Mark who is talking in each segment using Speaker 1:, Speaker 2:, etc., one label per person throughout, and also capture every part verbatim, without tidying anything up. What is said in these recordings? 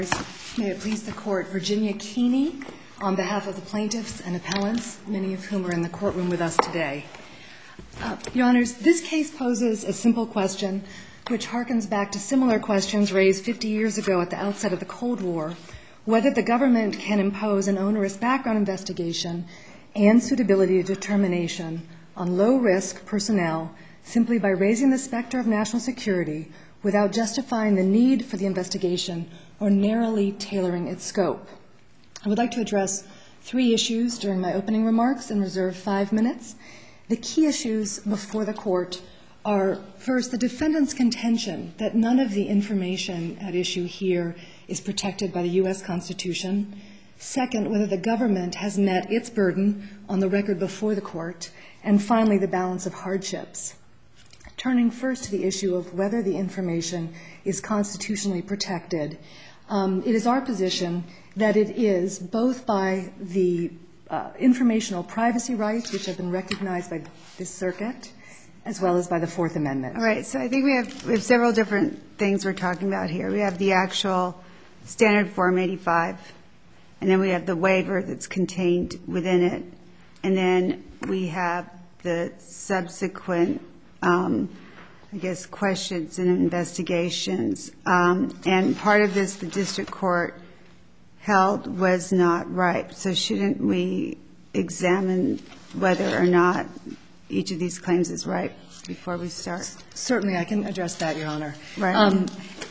Speaker 1: May it please the Court, Virginia Keeney, on behalf of the plaintiffs and appellants, many of whom are in the courtroom with us today. Uh, Your Honors, this case poses a simple question which harkens back to similar questions raised fifty years ago at the outset of the Cold War, whether the government can impose an onerous background investigation and suitability determination on low-risk personnel simply by raising the specter of national security without justifying the need for the investigation or narrowly tailoring its scope. I would like to address three issues during my opening remarks and reserve five minutes. The key issues before the Court are, first, the defendant's contention that none of the information at issue here is protected by the U S Constitution. Second, whether the government has met its burden on the record before the Court. And finally, the balance of hardships. Turning first to the issue of whether the information is constitutionally protected, um, it is our position that it is, both by the uh, informational privacy rights, which have been recognized by this circuit, as well as by the Fourth Amendment.
Speaker 2: All right, so I think we have, we have several different things we're talking about here. We have the actual standard Form eighty-five, and then we have the waiver that's contained within it, and then we have the subsequent Um, I guess, questions and investigations. Um, and part of this the district court held was not ripe. So shouldn't we examine whether or not each of these claims is ripe before we start?
Speaker 1: Certainly, I can address that, Your Honor.
Speaker 2: Right.
Speaker 1: Um,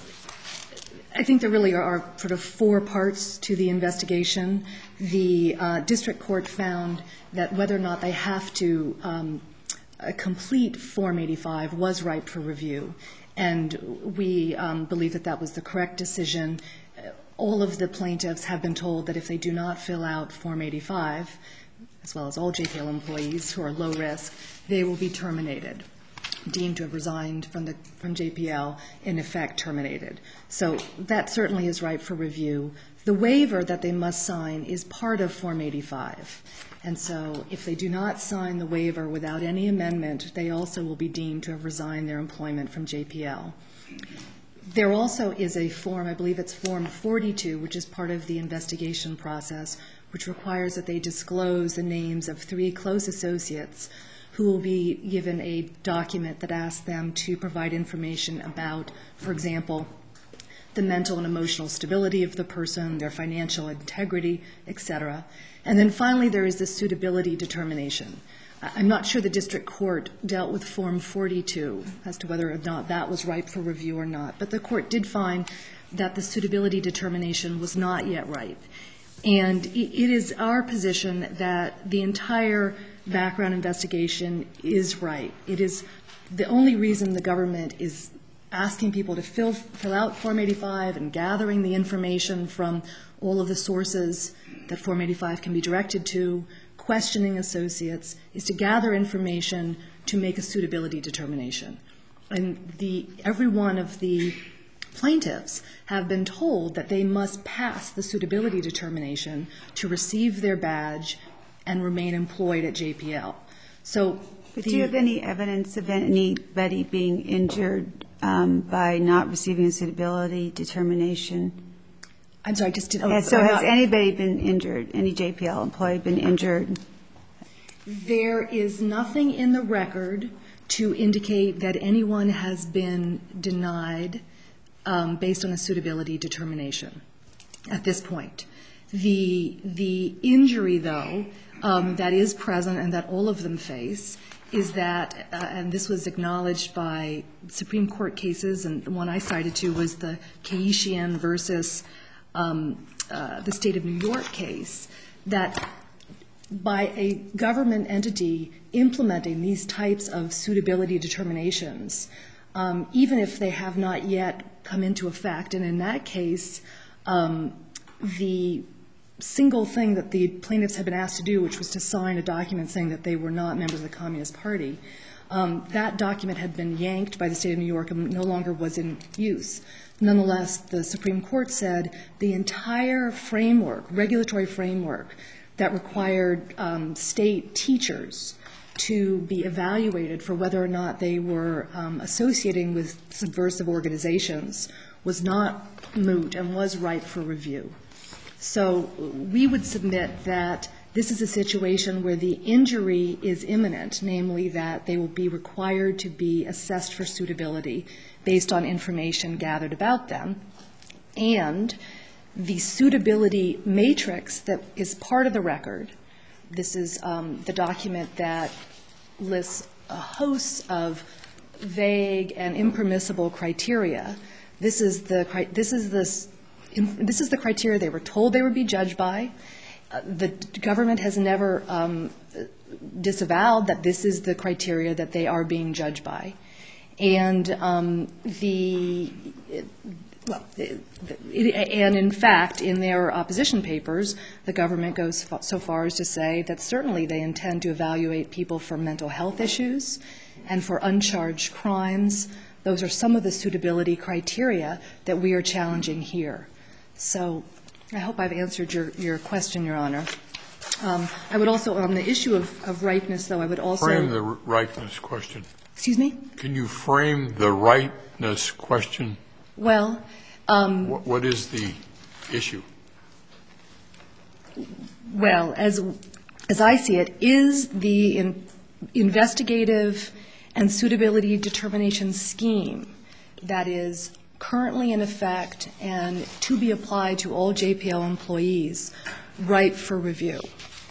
Speaker 1: I think there really are sort of four parts to the investigation. The uh, district court found that whether or not they have to um, a complete Form eighty-five was ripe for review, and we um, believe that that was the correct decision. All of the plaintiffs have been told that if they do not fill out Form eighty-five, as well as all J P L employees who are low risk, they will be terminated, deemed to have resigned from the from J P L, in effect terminated. So that certainly is ripe for review. The waiver that they must sign is part of Form eighty-five. And so if they do not sign the waiver without any amendment, they also will be deemed to have resigned their employment from J P L. There also is a form, I believe it's Form forty-two, which is part of the investigation process, which requires that they disclose the names of three close associates who will be given a document that asks them to provide information about, for example, the mental and emotional stability of the person, their financial integrity, et cetera. And then finally, there is the suitability determination. I'm not sure the district court dealt with Form forty-two as to whether or not that was ripe for review or not, but the court did find that the suitability determination was not yet ripe. And it is our position that the entire background investigation is ripe. It is the only reason the government is asking people to fill, fill out Form eighty-five and gathering the information from all of the sources that Form eighty-five can be directed to, questioning associates, is to gather information to make a suitability determination. And the, every one of the plaintiffs have been told that they must pass the suitability determination to receive their badge and remain employed at J P L. So,
Speaker 2: but do you have any evidence of anybody being injured um, by not receiving a suitability determination?
Speaker 1: I'm sorry, just didn't.
Speaker 2: Oh, so has not, anybody been injured? Any J P L employee been injured?
Speaker 1: There is nothing in the record to indicate that anyone has been denied um, based on a suitability determination at this point. The the injury, though, um, that is present and that all of them face is that, uh, and this was acknowledged by Supreme Court cases, and the one I cited to was the Keishian versus um, uh, the State of New York case, that by a government entity implementing these types of suitability determinations, um, even if they have not yet come into effect, and in that case, um, the single thing that the plaintiffs had been asked to do, which was to sign a document saying that they were not members of the Communist Party, um, that document had been yanked by the State of New York and no longer was in use. Nonetheless, the Supreme Court said the entire framework, regulatory framework, that required um, state teachers to be evaluated for whether or not they were um, associating with subversive organizations was not moot and was ripe for review. So we would submit that this is a situation where the injury is imminent, namely that they will be required to be assessed for suitability based on information gathered about them, and the suitability matrix that is part of the record. This is um, the document that lists a host of vague and impermissible criteria. This is the this is this this is the criteria they were told they would be judged by. Uh, the government has never um, disavowed that this is the criteria that they are being judged by, and um, the well, it, it, and in fact, in their opposition papers, the government goes so far as to say that certainly they intend to evaluate people for mental health issues and for uncharged crimes. Those are some of the suitability criteria that we are challenging here. So I hope I've answered your, your question, Your Honor. Um, I would also, on the issue of, of ripeness, though, I would also...
Speaker 3: Frame the ripeness question.
Speaker 1: Excuse me?
Speaker 3: Can you frame the ripeness question?
Speaker 1: Well... Um,
Speaker 3: what, what is the issue?
Speaker 1: Well, as, as I see it, is the in, investigative and suitability determination scheme that is currently in effect and to be applied to all J P L employees ripe for review.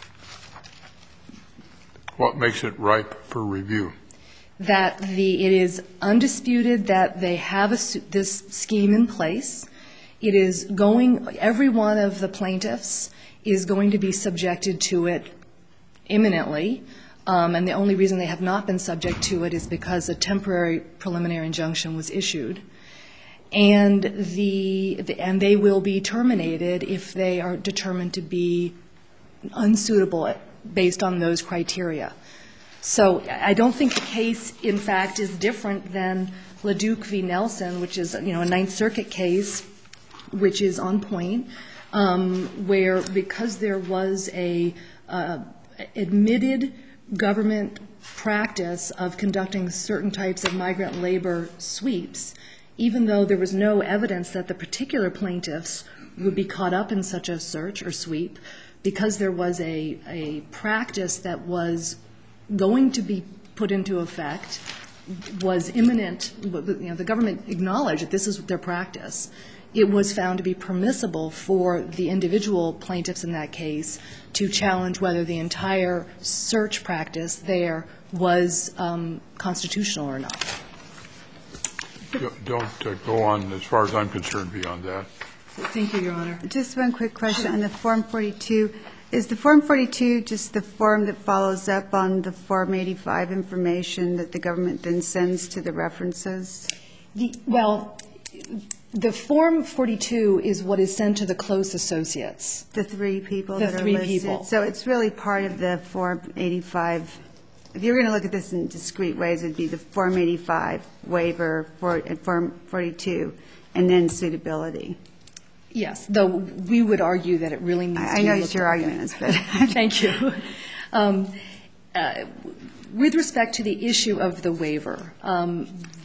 Speaker 3: What makes it ripe for review?
Speaker 1: That the it is undisputed that they have a, this scheme in place. It is going, every one of the plaintiffs is going to be subjected to it imminently, um, and the only reason they have not been subject to it is because a temporary preliminary injunction was issued. And the, the and they will be terminated if they are determined to be unsuitable based on those criteria. So I don't think the case, in fact, is different than LaDuke v. Nelson, which is, you know, a Ninth Circuit case, which is on point, um, where because there was a uh, admitted government practice of conducting certain types of migrant labor sweeps, even though there was no evidence that the particular plaintiffs would be caught up in such a search or sweep, because there was a, a practice that was going to be put into effect, was imminent, you know, the government acknowledged that this is their practice. It was found to be permissible for the individual plaintiffs in that case to challenge whether the entire search practice there was um, constitutional or not.
Speaker 3: Don't uh, go on, as far as I'm concerned, beyond that.
Speaker 1: Thank you, Your Honor.
Speaker 2: Just one quick question on the Form forty-two. Is the Form forty-two just the form that follows up on the Form eighty-five information that the government then sends to the references?
Speaker 1: The, well, the Form forty-two is what is sent to the close associates.
Speaker 2: The three people
Speaker 1: the
Speaker 2: that
Speaker 1: three
Speaker 2: are listed.
Speaker 1: People.
Speaker 2: So it's really part of the Form eighty-five. If you were going to look at this in discrete ways, it would be the Form eighty-five waiver for, and Form forty-two, and then suitability.
Speaker 1: Yes, though we would argue that it really needs
Speaker 2: I,
Speaker 1: to
Speaker 2: I
Speaker 1: be
Speaker 2: know
Speaker 1: looked
Speaker 2: what your
Speaker 1: at.
Speaker 2: argument is, but
Speaker 1: Thank you. Um, uh, with respect to the issue of the waiver, um,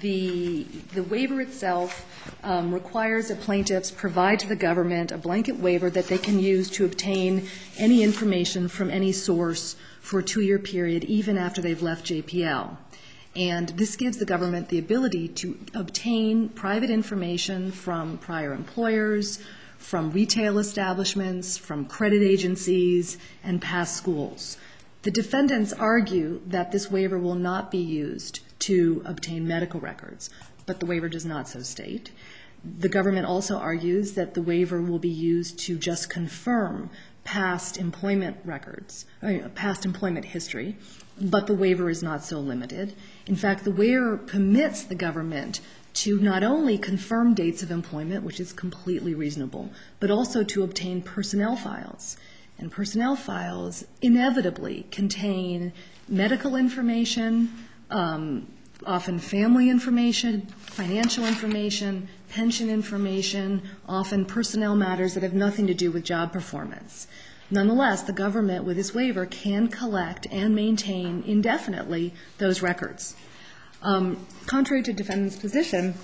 Speaker 1: the the waiver itself um, requires that plaintiffs provide to the government a blanket waiver that they can use to obtain any information from any source for a two-year period, even after they've left J P L. And this gives the government the ability to obtain private information from prior employers, from retail establishments, from credit agencies, and past schools. The defendants argue that this waiver will not be used to obtain medical records, but the waiver does not so state. The government also argues that the waiver will be used to just confirm past employment records, uh, past employment history, but the waiver is not so limited. In fact, the waiver permits the government to not only confirm dates of employment, which is completely reasonable, but also to obtain personnel files. And personnel files inevitably contain medical information, um, often family information, financial information, pension information, often personnel matters that have nothing to do with job performance. Nonetheless, the government, with this waiver, can collect and maintain indefinitely those records. Um, contrary to defendant's position,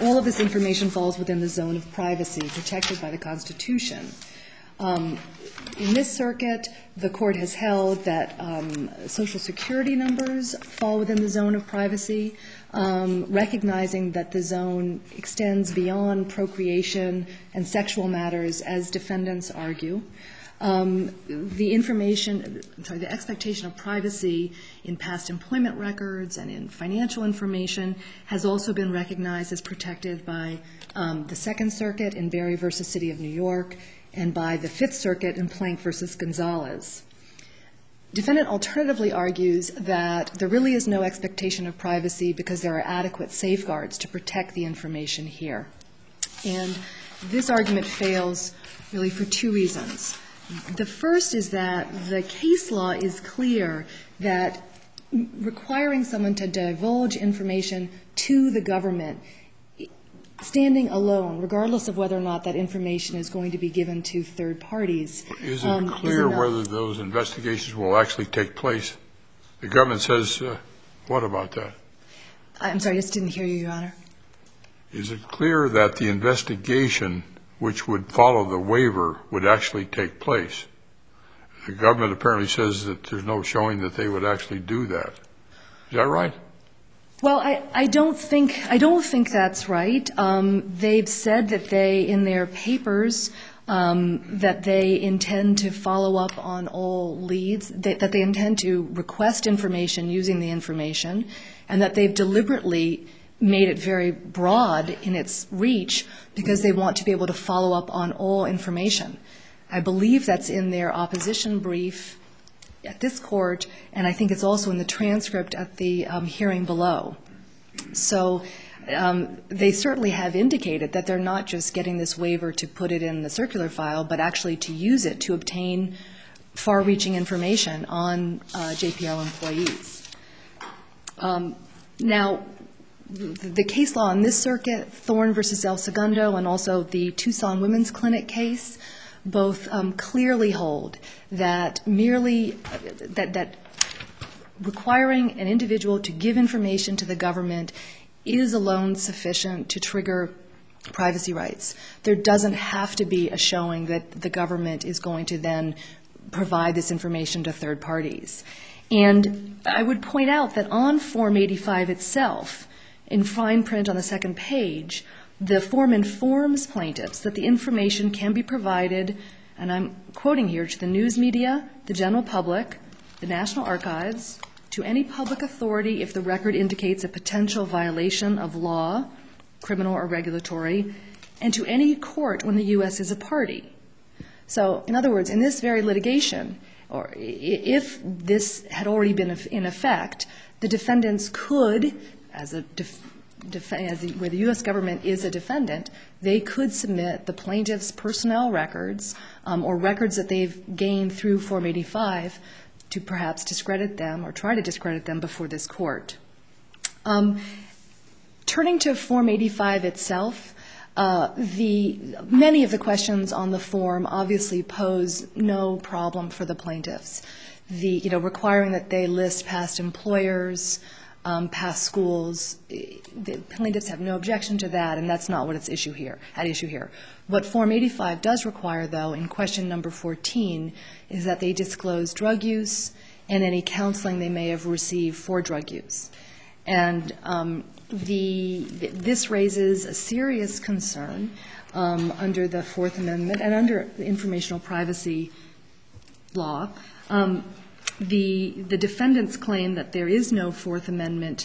Speaker 1: all of this information falls within the zone of privacy protected by the Constitution. Um, in this circuit, the court has held that um, Social Security numbers fall within the zone of privacy, um, recognizing that the zone extends beyond procreation and sexual matters, as defendants argue. Um, the information, I'm sorry, the expectation of privacy in past employment records and in financial information has also been recognized as protected by um, the Second Circuit in Berry versus City of New York and by the Fifth Circuit in Plank versus Gonzalez. Defendant alternatively argues that there really is no expectation of privacy because there are adequate safeguards to protect the information here. And this argument fails really for two reasons. The first is that the case law is clear that requiring someone to divulge information to the government, standing alone, regardless of whether or not that information is going to be given to third parties.
Speaker 3: Is it
Speaker 1: um,
Speaker 3: clear
Speaker 1: is
Speaker 3: whether those investigations will actually take place? The government says, uh, what about that?
Speaker 1: I'm sorry, I just didn't hear you, Your Honor.
Speaker 3: Is it clear that the investigation which would follow the waiver would actually take place? The government apparently says that there's no showing that they would actually do that. Is that right?
Speaker 1: Well, I, I don't think I don't think that's right. Um, they've said that they, in their papers, um, that they intend to follow up on all leads, that, that they intend to request information using the information, and that they've deliberately made it very broad in its reach because they want to be able to follow up on all information. I believe that's in their opposition brief at this court, and I think it's also in the transcript at the um, hearing below. So um, they certainly have indicated that they're not just getting this waiver to put it in the circular file, but actually to use it to obtain far-reaching information on uh, J P L employees. Um, now, the case law in this circuit, Thorne versus El Segundo, and also the Tucson Women's Clinic case, both um, clearly hold that merely that, that requiring an individual to give information to the government is alone sufficient to trigger privacy rights. There doesn't have to be a showing that the government is going to then provide this information to third parties. And I would point out that on Form eighty-five itself, in fine print on the second page, the form informs plaintiffs that the information can be provided, and I'm quoting here, to the news media, the general public, the National Archives, to any public authority if the record indicates a potential violation of law, criminal or regulatory, and to any court when the U S is a party. So, in other words, in this very litigation, or if this had already been in effect, the defendants could, as a def- def- as the, where the U S government is a defendant, they could submit the plaintiff's personnel records um, or records that they've gained through Form eighty-five to perhaps discredit them or try to discredit them before this court. Um, turning to Form eighty-five itself, uh, the many of the questions on the form obviously pose no problem for the plaintiffs. The, you know, requiring that they list past employers, Um, past schools, the plaintiffs have no objection to that, and that's not what it's issue here, at issue here. What Form eighty-five does require, though, in question number fourteen, is that they disclose drug use and any counseling they may have received for drug use. And um, the this raises a serious concern um, under the Fourth Amendment and under the informational privacy law. Um, The, the defendants claim that there is no Fourth Amendment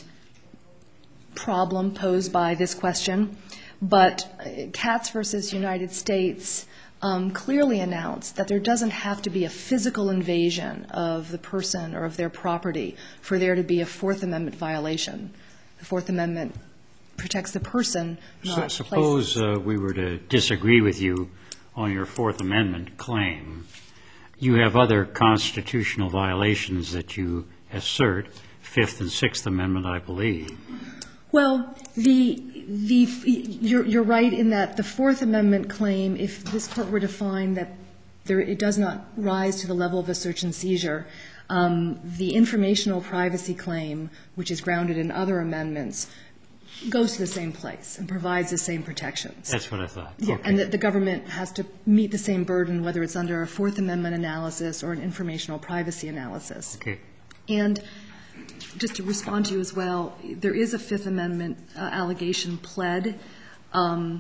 Speaker 1: problem posed by this question, but Katz versus United States um, clearly announced that there doesn't have to be a physical invasion of the person or of their property for there to be a Fourth Amendment violation. The Fourth Amendment protects the person, not
Speaker 4: so, suppose
Speaker 1: places.
Speaker 4: uh, we were to disagree with you on your Fourth Amendment claim. You have other constitutional violations that you assert, Fifth and Sixth Amendment, I believe.
Speaker 1: Well, the the you're you're right in that the Fourth Amendment claim, if this court were to find that there it does not rise to the level of a search and seizure, um, the informational privacy claim, which is grounded in other amendments, goes to the same place and provides the same protections.
Speaker 4: That's what I thought.
Speaker 1: Yeah,
Speaker 4: Okay.
Speaker 1: and that the government has to meet the same burden, whether it's under a Fourth Amendment analysis or an informational privacy analysis.
Speaker 4: Okay.
Speaker 1: And just to respond to you as well, there is a Fifth Amendment uh, allegation pled, um,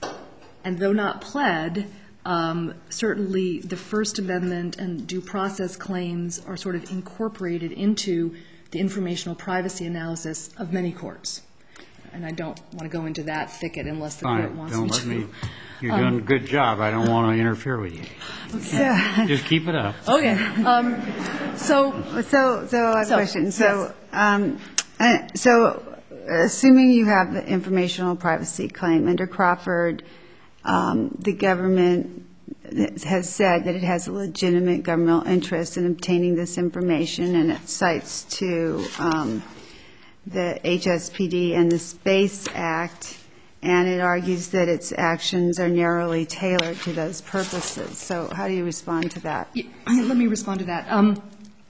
Speaker 1: and though not pled, um, certainly the First Amendment and due process claims are sort of incorporated into the informational privacy analysis of many courts. And I don't want to go into that thicket unless the
Speaker 4: Fine.
Speaker 1: court wants
Speaker 4: Don't
Speaker 1: me
Speaker 4: let
Speaker 1: to.
Speaker 4: me. You're doing a good job. I don't want to interfere with you.
Speaker 2: So,
Speaker 4: Just keep it up.
Speaker 1: Okay. Um, so,
Speaker 2: so, so I have a
Speaker 1: So,
Speaker 2: question. So, um, uh, so assuming you have the informational privacy claim under Crawford, um, the government has said that it has a legitimate governmental interest in obtaining this information, and it cites to um, the H S P D and the Space Act, and it argues that its actions are narrowly tailored to those purposes. So how do you respond to that?
Speaker 1: yeah, let me respond to that. Um,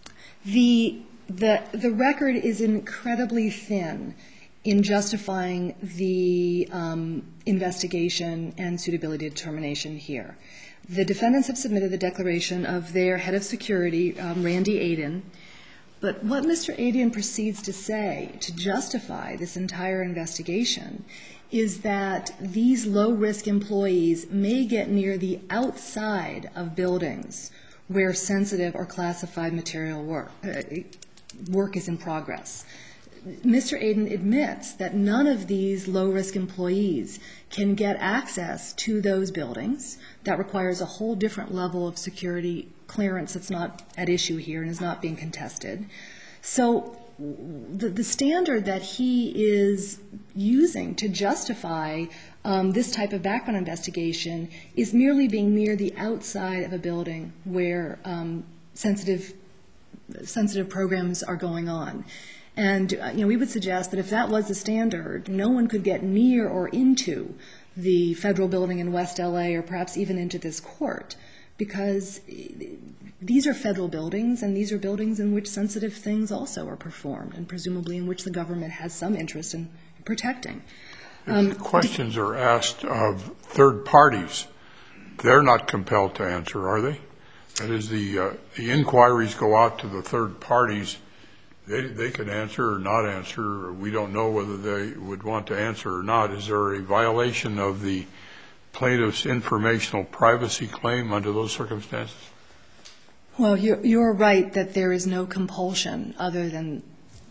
Speaker 1: the, the, the record is incredibly thin in justifying the um, investigation and suitability determination here. The defendants have submitted the declaration of their head of security, um, Randy Aden. But what Mister Aden proceeds to say to justify this entire investigation is that these low-risk employees may get near the outside of buildings where sensitive or classified material work, uh, work is in progress. Mister Aden admits that none of these low-risk employees can get access to those buildings. That requires a whole different level of security clearance that's not at issue here and is not being contested. So the, the standard that he is using to justify um, this type of background investigation is merely being near the outside of a building where um, sensitive, sensitive programs are going on. And, uh, you know, we would suggest that if that was the standard, no one could get near or into the federal building in West L A or perhaps even into this court, because these are federal buildings, and these are buildings in which sensitive things also are performed, and presumably in which the government has some interest in protecting.
Speaker 3: If the questions are asked of third parties, they're not compelled to answer, are they? That is, the, uh, the inquiries go out to the third parties. They, they could answer or not answer. We don't know whether they would want to answer or not. Is there a violation of the plaintiff's informational privacy claim under those circumstances?
Speaker 1: Well, you're, you're right that there is no compulsion other than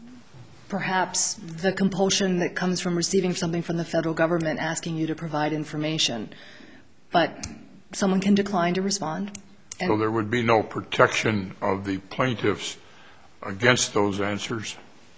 Speaker 1: perhaps the compulsion that comes from receiving something from the federal government asking you to provide information. But someone can decline to respond.
Speaker 3: So there would be no protection of the plaintiffs against those answers?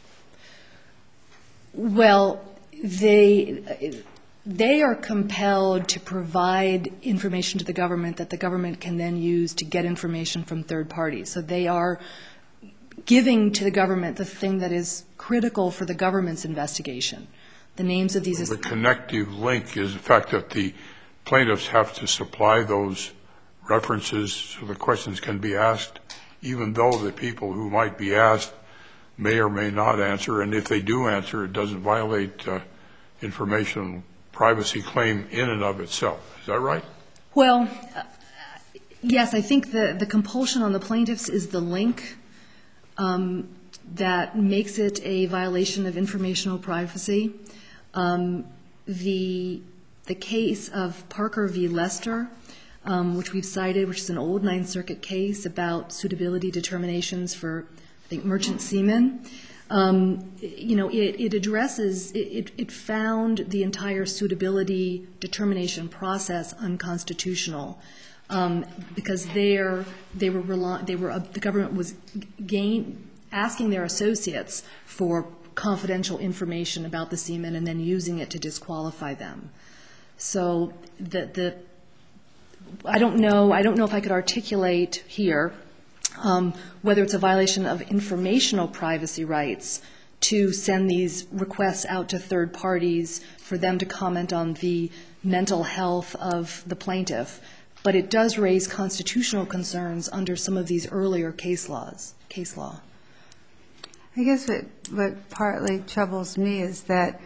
Speaker 1: Well, they, they are compelled to provide information to the government that the government can then use to get information from third parties. So they are giving to the government the thing that is critical for the government's investigation. The names of these...
Speaker 3: The connective link is the fact that the plaintiffs have to supply those references so the questions can be asked, even though the people who might be asked may or may not answer, and if they do answer, it doesn't violate uh, information privacy claim in and of itself. Is that right?
Speaker 1: Well, uh, yes, I think the, the compulsion on the plaintiffs is the link um, that makes it a violation of informational privacy. Um, the, the case of Parker v. Lester, Um, which we've cited, which is an old Ninth Circuit case about suitability determinations for, I think, merchant seamen. Um, you know, it, it addresses, it, it found the entire suitability determination process unconstitutional um, because there they were rely, they were uh, the government was gain, asking their associates for confidential information about the seamen and then using it to disqualify them. So the the I don't know. I don't know if I could articulate here um, whether it's a violation of informational privacy rights to send these requests out to third parties for them to comment on the mental health of the plaintiff. But it does raise constitutional concerns under some of these earlier case laws, case law.
Speaker 2: I guess what, what partly troubles me is that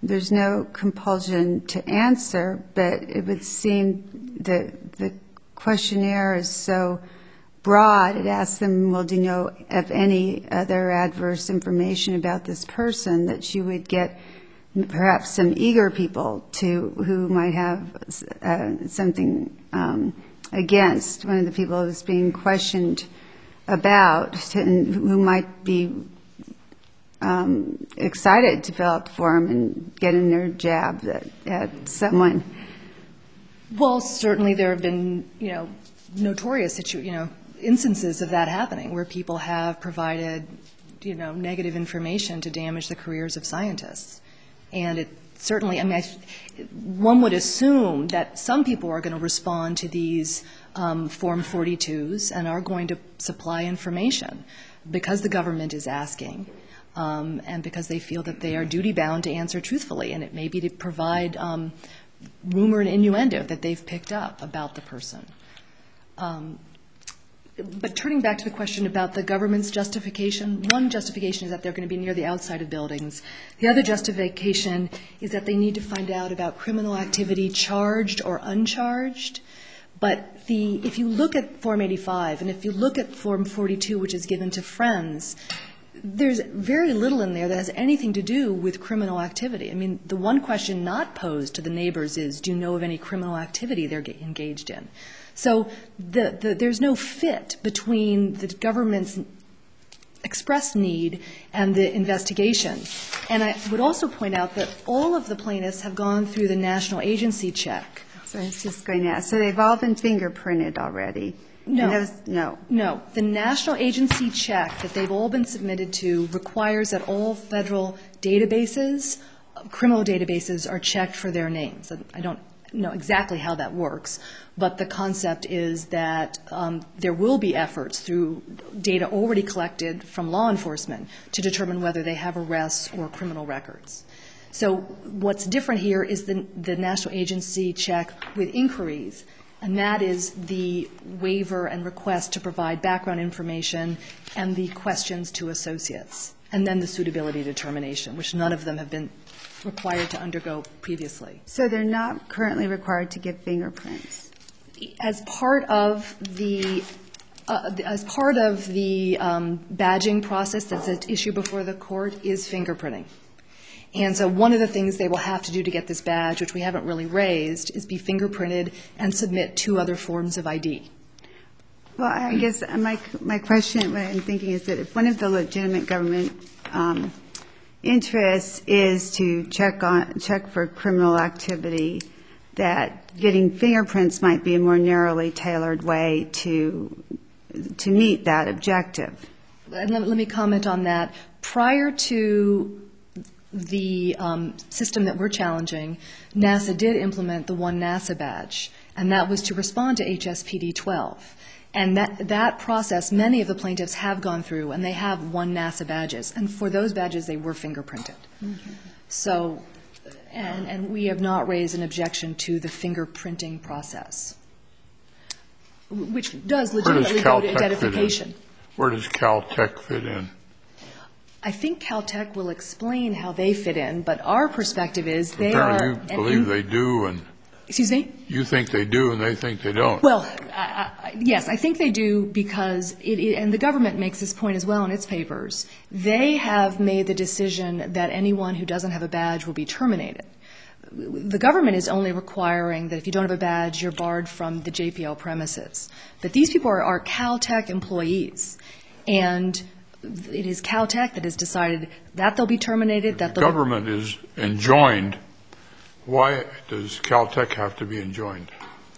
Speaker 2: there's no compulsion to answer, but it would seem that the questionnaire is so broad. It asks them, well, do you know of any other adverse information about this person, that she would get perhaps some eager people to who might have uh, something um, against one of the people who's being questioned about, to, who might be um, excited to fill out the form and get in their jab at, at someone.
Speaker 1: Well, certainly there have been, you know, notorious situ- you know, instances of that happening, where people have provided, you know, negative information to damage the careers of scientists. And it certainly, I mean, I, one would assume that some people are going to respond to these um, Form forty-twos and are going to supply information because the government is asking, um, and because they feel that they are duty-bound to answer truthfully, and it may be to provide um, rumor and innuendo that they've picked up about the person. Um, But turning back to the question about the government's justification, one justification is that they're going to be near the outside of buildings. The other justification is that they need to find out about criminal activity charged or uncharged. But the, if you look at Form eighty-five and if you look at Form forty-two, which is given to friends, there's very little in there that has anything to do with criminal activity. I mean, the one question not posed to the neighbors is, do you know of any criminal activity they're engaged in? So the, the, there's no fit between the government's express need and the investigation. And I would also point out that all of the plaintiffs have gone through the national agency check.
Speaker 2: So I was just going to ask, so they've all been fingerprinted already?
Speaker 1: No.
Speaker 2: And those, no.
Speaker 1: No. The national agency check that they've all been submitted to requires that all federal databases, criminal databases, are checked for their names. I don't know exactly how that works, but the concept is that um, there will be efforts through data already collected from law enforcement to determine whether they have arrests or criminal records. So what's different here is the, the national agency check with inquiries, and that is the waiver and request to provide background information and the questions to associates, and then the suitability determination, which none of them have been required to undergo previously.
Speaker 2: So they're not currently required to give fingerprints?
Speaker 1: As part of the uh, as part of the um, badging process that's at issue before the court is fingerprinting. And so one of the things they will have to do to get this badge, which we haven't really raised, is be fingerprinted and submit two other forms of I D.
Speaker 2: Well, I guess my my question, what I'm thinking is that if one of the legitimate government um, interests is to check on check for criminal activity, that getting fingerprints might be a more narrowly tailored way to to meet that objective.
Speaker 1: And let, let me comment on that. Prior to the um, system that we're challenging, NASA did implement the One NASA badge, and that was to respond to H S P D twelve. And that, that process, many of the plaintiffs have gone through, and they have One NASA badges. And for those badges, they were fingerprinted. Mm-hmm. So, and, and we have not raised an objection to the fingerprinting process, which does legitimately go to identification.
Speaker 3: Where does Caltech fit in?
Speaker 1: I think Caltech will explain how they fit in, but our perspective is they
Speaker 3: Apparently
Speaker 1: are.
Speaker 3: you believe in, they do, and
Speaker 1: excuse me.
Speaker 3: You think they do, and they think they don't.
Speaker 1: Well, I, I, yes, I think they do because it, it, and the government makes this point as well in its papers. They have made the decision that anyone who doesn't have a badge will be terminated. The government is only requiring that if you don't have a badge, you're barred from the J P L premises. But these people are, are Caltech employees, and it is Caltech that has decided that they'll be terminated. That
Speaker 3: the government be- is enjoined. Why does Caltech have to be enjoined?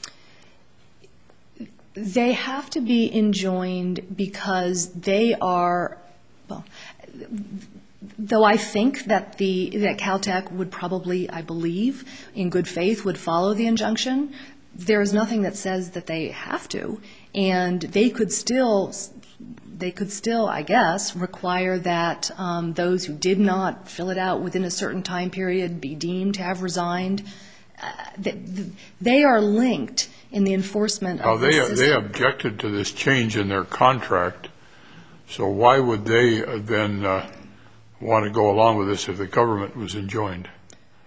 Speaker 1: They have to be enjoined because they are, well, though I think that the that Caltech would probably, I believe, in good faith, would follow the injunction. There is nothing that says that they have to, and they could still. They could still, I guess, require that um, those who did not fill it out within a certain time period be deemed to have resigned. Uh, they, they are linked in the enforcement of
Speaker 3: the
Speaker 1: system.
Speaker 3: They objected to this change in their contract, so why would they then uh, want to go along with this if the government was enjoined?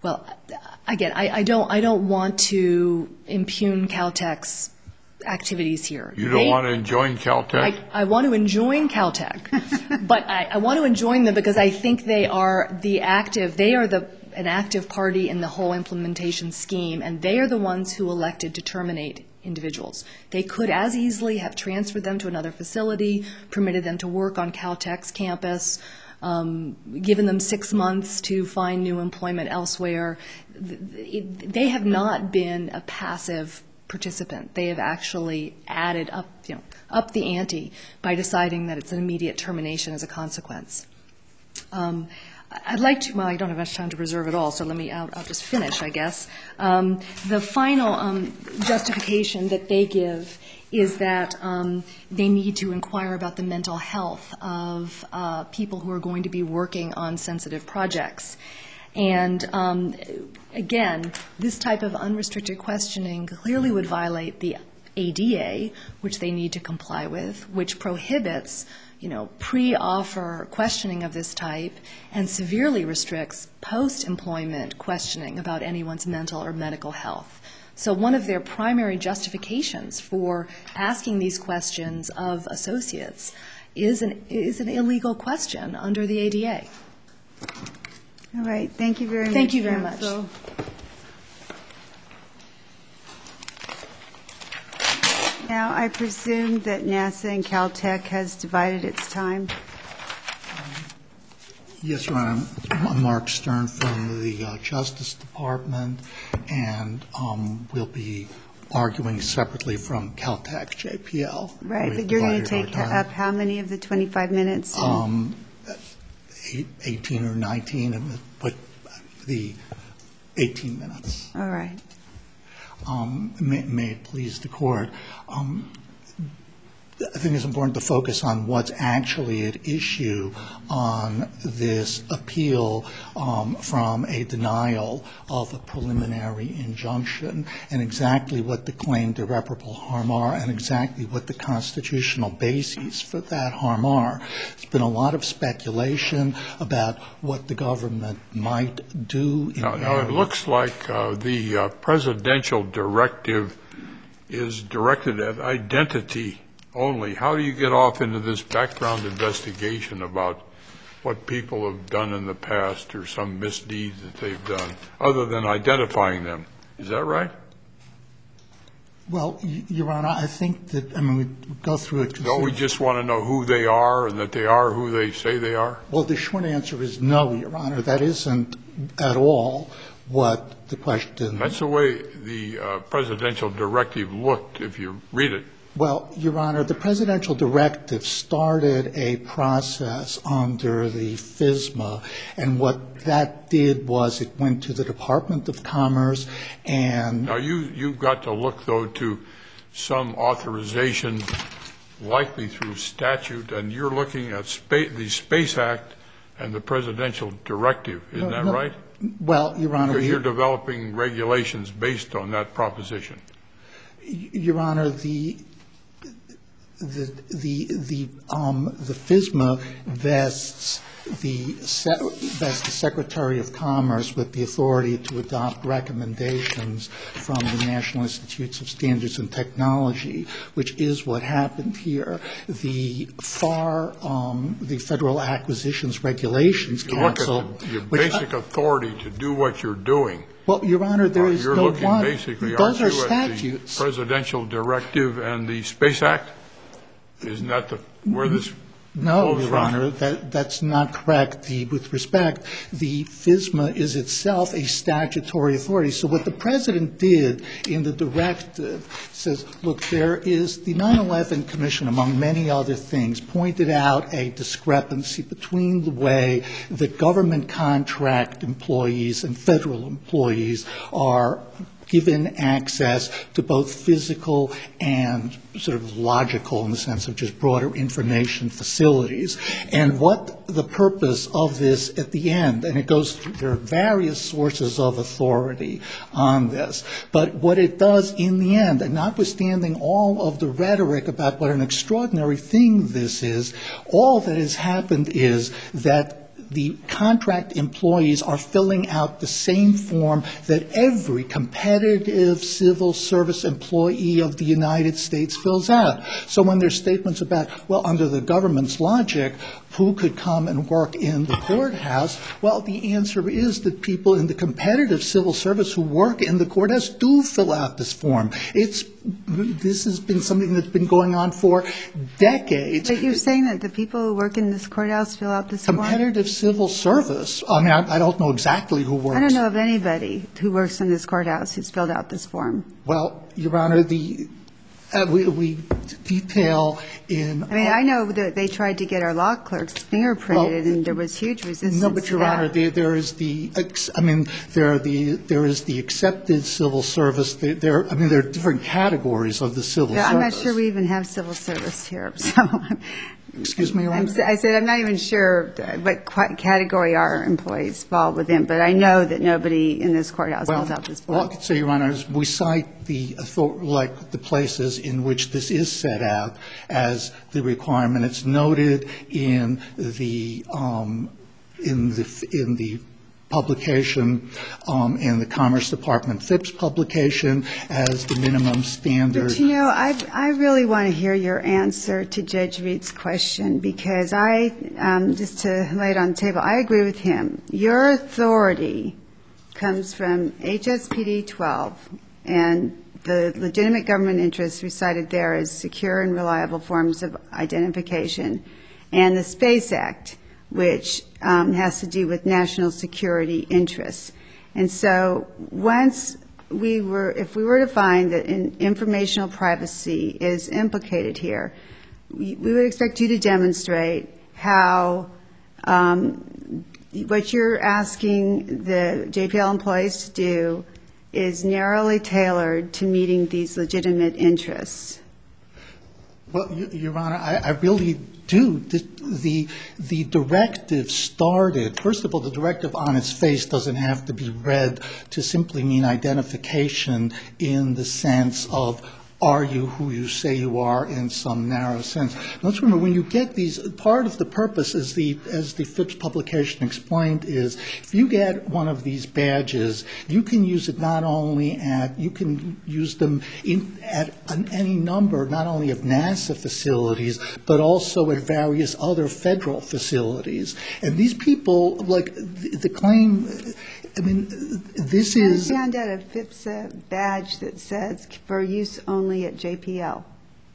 Speaker 1: Well, again, I, I don't I don't want to impugn Caltech's activities here.
Speaker 3: You don't
Speaker 1: They,
Speaker 3: want to enjoin Caltech?
Speaker 1: I, I want to enjoin Caltech, but I, I want to enjoin them because I think they are the active, they are the an active party in the whole implementation scheme, and they are the ones who elected to terminate individuals. They could as easily have transferred them to another facility, permitted them to work on Caltech's campus, um, given them six months to find new employment elsewhere. They have not been a passive participant. They have actually added up, you know, up the ante by deciding that it's an immediate termination as a consequence. Um, I'd like to, well, I don't have much time to reserve at all, so let me, I'll, I'll just finish, I guess. Um, the final um, justification that they give is that um, they need to inquire about the mental health of uh, people who are going to be working on sensitive projects. And um, again, this type of unrestricted questioning clearly would violate the A D A, which they need to comply with, which prohibits, you know, pre-offer questioning of this type and severely restricts post-employment questioning about anyone's mental or medical health. So one of their primary justifications for asking these questions of associates is an, is an illegal question under the A D A.
Speaker 2: All right. Thank you very much.
Speaker 1: Thank you very much.
Speaker 2: Counsel. Now, I presume that NASA and Caltech has divided its time.
Speaker 5: Yes, Your Honor. I'm Mark Stern from the uh, Justice Department, and um, we'll be arguing separately from Caltech J P L.
Speaker 2: Right,
Speaker 5: We've
Speaker 2: but you're going to
Speaker 5: divided
Speaker 2: take
Speaker 5: our time.
Speaker 2: up how many of the twenty-five minutes?
Speaker 5: Um, eight, eighteen or nineteen, but the eighteen minutes.
Speaker 2: All right.
Speaker 5: Um, may, may it please the Court. Um, I think it's important to focus on what's actually at issue on this appeal um, from a denial of a preliminary injunction, and exactly what the claimed irreparable harm are and exactly what the constitutional bases for that harm are. There's been a lot of speculation about what the government might do. In
Speaker 3: now, now, it looks like uh, the uh, presidential directive is directed at identity only. How do you get off into this background investigation about what people have done in the past or some misdeeds that they've done, other than identifying them? Is that right?
Speaker 5: Well, Your Honor, I think that, I mean, we go through it.
Speaker 3: Don't we just want to know who they are and that they are who they say they are?
Speaker 5: Well, the short answer is no, Your Honor. That isn't at all what the question.
Speaker 3: That's the way the uh, presidential directive looked, if you read it.
Speaker 5: Well, Your Honor, the presidential directive started a process under the FISMA, and what that did was it went to the Department of Commerce and...
Speaker 3: Now, you, you've got to look, though, to some authorization, likely through statute, and you're looking at spa- the Space Act and the presidential directive. Isn't
Speaker 5: No,
Speaker 3: that
Speaker 5: no.
Speaker 3: right?
Speaker 5: Well, Your Honor...
Speaker 3: Because
Speaker 5: we-
Speaker 3: you're developing regulations based on that proposition.
Speaker 5: Your Honor, the... The the the um the FISMA vests the vests the Secretary of Commerce with the authority to adopt recommendations from the National Institutes of Standards and Technology, which is what happened here. The FAR, um, the Federal Acquisitions Regulations
Speaker 3: You
Speaker 5: Council,
Speaker 3: look at the, your
Speaker 5: which
Speaker 3: basic
Speaker 5: I,
Speaker 3: authority to do what you're doing.
Speaker 5: well, Your Honor, there
Speaker 3: Uh,
Speaker 5: is
Speaker 3: you're
Speaker 5: no
Speaker 3: looking
Speaker 5: one.
Speaker 3: basically,
Speaker 5: Those
Speaker 3: aren't
Speaker 5: are
Speaker 3: you,
Speaker 5: statutes.
Speaker 3: at the presidential directive and the Space Act? Isn't that the where this
Speaker 5: No,
Speaker 3: flows
Speaker 5: Your
Speaker 3: from?
Speaker 5: Honor, that, that's not correct. The, with respect, the FISMA is itself a statutory authority. So what the President did in the directive says, look, there is the nine eleven Commission, among many other things, pointed out a discrepancy between the way that government contract employees and federal employees are given access to both physical and sort of logical, in the sense of just broader information facilities. And what the purpose of this at the end, and it goes through, there are various sources of authority on this, but what it does in the end, and notwithstanding all of the rhetoric about what an extraordinary thing this is, all that has happened is that the contract employees are filling out the same form that every competitive civil service employee of the United States fills out. So when there's statements about, well, under the government's logic, who could come and work in the courthouse, well, the answer is that people in the competitive civil service who work in the courthouse do fill out this form. It's this has been something that's been going on for decades.
Speaker 2: But you're saying that the people who work in this courthouse fill out this form?
Speaker 5: Competitive civil service. I mean, I, I don't know exactly who works.
Speaker 2: I don't know of anybody who works in this courthouse who's filled out this form.
Speaker 5: Well, Your Honor, the uh, we, we detail in.
Speaker 2: I mean, I know that they tried to get our law clerks fingerprinted, well, and there was huge resistance.
Speaker 5: No, but Your
Speaker 2: to that.
Speaker 5: Honor, there, there is the. I mean, there are the there is the accepted civil service. There, there I mean, there are different categories of the civil
Speaker 2: yeah,
Speaker 5: service.
Speaker 2: I'm not sure we even have civil service here. So.
Speaker 5: Excuse me, Your Honor?
Speaker 2: I said I'm not even sure what category our employees fall within, but I know that nobody in this courthouse
Speaker 5: well,
Speaker 2: fills out this form.
Speaker 5: Well, I could say, Your Honor, is we cite the like the places in which this is set out as the requirement. It's noted in the um, in the in the publication um, in the Commerce Department Phipps publication as the minimum standard.
Speaker 2: But, you know, I, I really want to hear your answer to Judge Reed's question, because I, um, just to lay it on the table, I agree with him. Your authority comes from H S P D twelve, and the legitimate government interests recited there as secure and reliable forms of identification, and the SPACE Act, which um, has to do with national security interests. And so once we were, if we were to find that in informational privacy is implicated here, we, we would expect you to demonstrate how um, what you're asking the J P L employees to do is narrowly tailored to meeting these legitimate interests.
Speaker 5: Well, Your Honor, I, I really do. The, the the directive started, first of all, the directive on its face doesn't have to be read to simply mean identification in the sense of are you who you say you are in some narrow sense. Let's remember, when you get these, part of the purpose, as the as the Phipps publication explained, is if you get one of these badges, you can use it not only at, you can use them in, at an, any number, not only of NASA facilities, but also at various other federal facilities. And these people, like the, the claim, I mean, this is.
Speaker 2: I found out a Phipps uh, badge that says for use only at J P L.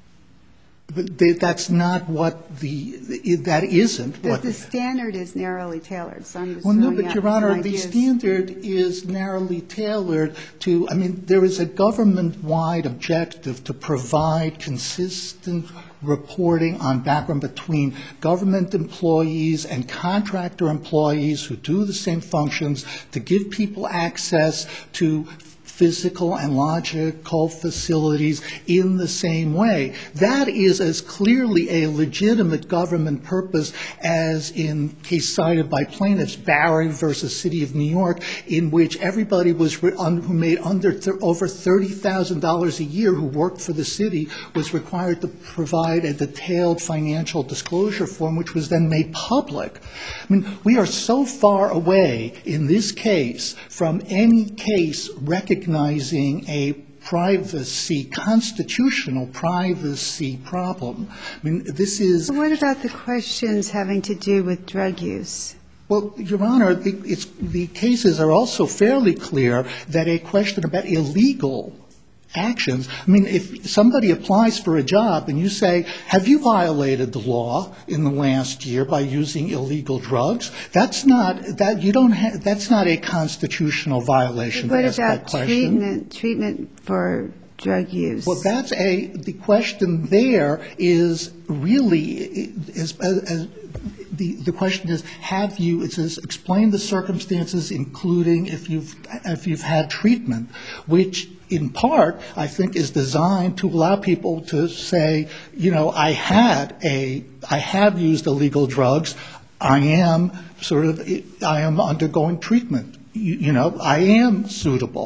Speaker 5: But they, that's not what the, that isn't
Speaker 2: the,
Speaker 5: what.
Speaker 2: The standard is narrowly tailored, so I'm just
Speaker 5: Well, no,
Speaker 2: throwing
Speaker 5: but
Speaker 2: out
Speaker 5: Your
Speaker 2: some
Speaker 5: Honor, the
Speaker 2: ideas.
Speaker 5: standard is narrowly tailored to, I mean, there is a government-wide objective to provide consistent reporting on background between government employees and contractor employees who do the same functions, to give people access to physical and logical facilities in the same way. That is as clearly a legitimate government purpose as in case cited by plaintiffs, Barry versus City of New York, in which everybody was re- un- who made under th- over thirty thousand dollars a year who worked for the city was required to provide a detailed financial disclosure form, which was then made public. I mean, we are so far away in this case from any case recognizing a privacy, constitutional privacy problem. I mean, this is.
Speaker 2: What about the questions having to do with drug use?
Speaker 5: Well, Your Honor, the, it's, the cases are also fairly clear that a question about illegal actions, I mean, if somebody applies for a job and you say, have you violated the law in the last year by using illegal drugs? That's not, that you don't have, that's not a constitutional violation.
Speaker 2: What
Speaker 5: to ask
Speaker 2: about
Speaker 5: that question.
Speaker 2: treatment, treatment for drug use?
Speaker 5: Well, that's a, the question there is really, is, is, the, the question is, have you, it says, explain the circumstances, including if you've, if you've had treatment, which in part, I think, is designed to allow people to say, you know, I had a, I have used illegal drugs. I am sort of, I am undergoing treatment. You, you know, I am suitable.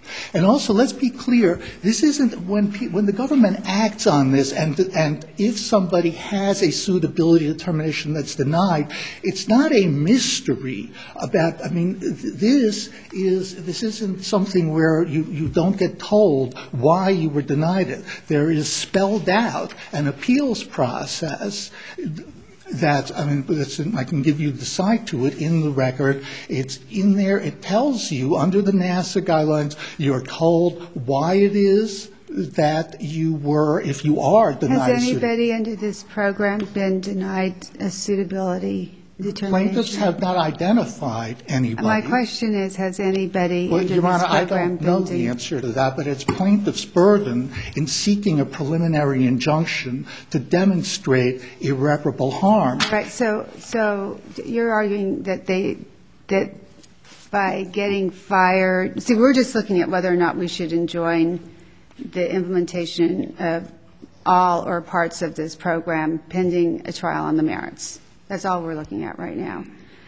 Speaker 5: And also, let's be clear, this isn't when pe- when the government acts on this, and and if somebody has a suitability determination that's denied, it's not a mystery about. I mean, this is this isn't something where you you don't get told why you were denied it. There is spelled out an appeals process. That, I mean, it's in, I can give you the site to it in the record. It's in there. It tells you under the NASA guidelines, you're told why it is that you were, if you are denied.
Speaker 2: Has anybody under this program been denied a suitability determination?
Speaker 5: Plaintiffs have not identified anybody.
Speaker 2: My question is, has anybody
Speaker 5: well,
Speaker 2: under
Speaker 5: Your
Speaker 2: this
Speaker 5: Honor,
Speaker 2: program
Speaker 5: I don't
Speaker 2: been
Speaker 5: know
Speaker 2: denied?
Speaker 5: the answer to that, but it's plaintiff's burden in seeking a preliminary injunction to demonstrate irreparable harm.
Speaker 2: Right. So, so you're arguing that they, that by getting fired, see, we're just looking at whether or not we should enjoin the implementation of all or parts of this program pending a trial on the merits. That's all we're looking at right now.